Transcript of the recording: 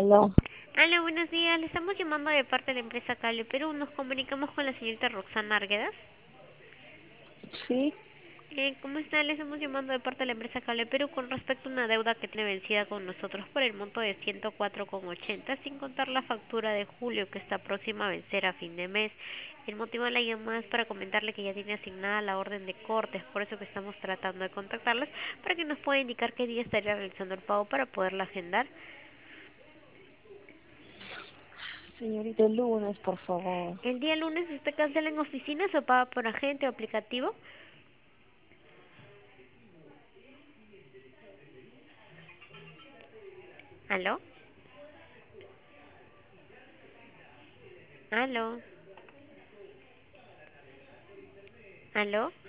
Aló, Hola, buenos días. Le estamos llamando de parte de la empresa Cable Perú. Nos comunicamos con la señorita Roxana Arguedas. sí, ¿Cómo está? Le estamos llamando de parte de la empresa Cable Perú con respecto a una deuda que tiene vencida con nosotros por el monto de 104,80, sin contar la factura de julio que está próxima a vencer a fin de mes. El motivo de la llamada es para comentarle que ya tiene asignada la orden de cortes, por eso que estamos tratando de contactarlas para que nos pueda indicar qué día estaría realizando el pago para poderla agendar. señorita, el lunes, por favor. El día lunes usted cancela en oficinas o paga por agente o aplicativo. ¿Aló? ¿Aló? ¿Aló?